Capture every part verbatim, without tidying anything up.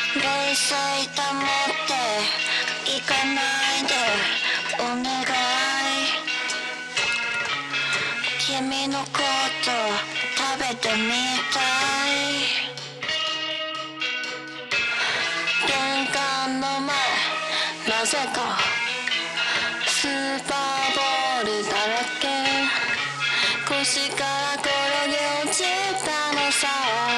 冷静保って行かないでお願い。君のこと食べてみたい。玄関の前なぜかスーパーボールだらけ。腰から転げ落ちたのさ。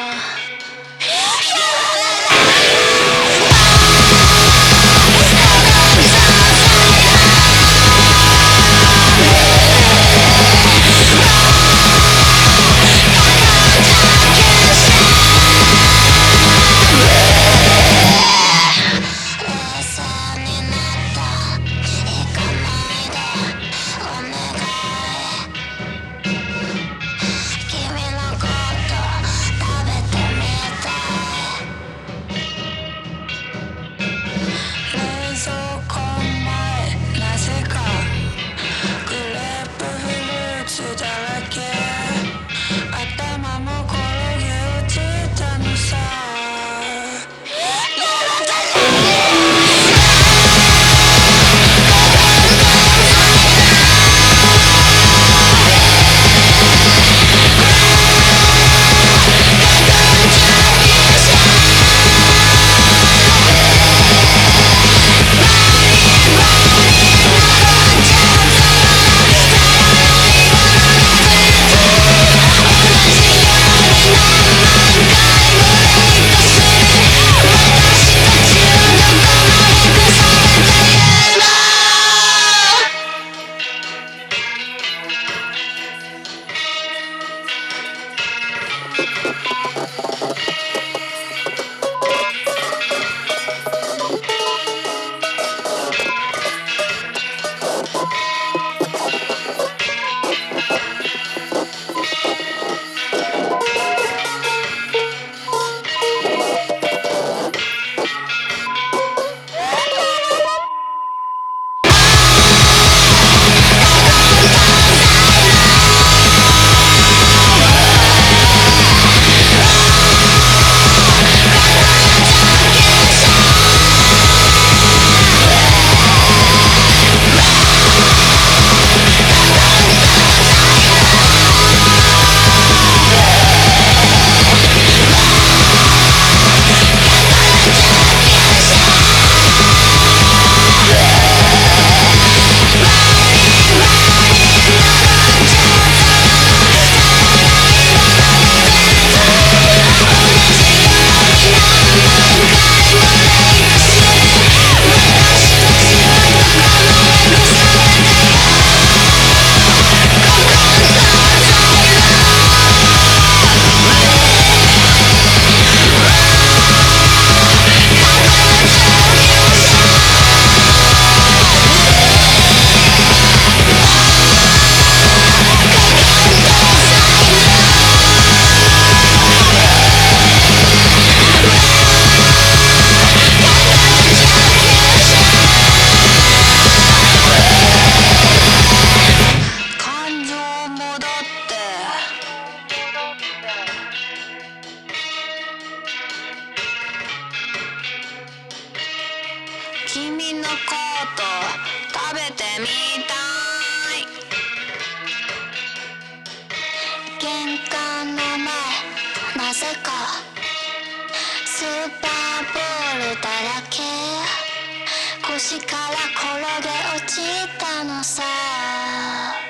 君のこと食べてみたい。玄関の前なぜかスーパーボールだらけ。腰から転げ落ちたのさ。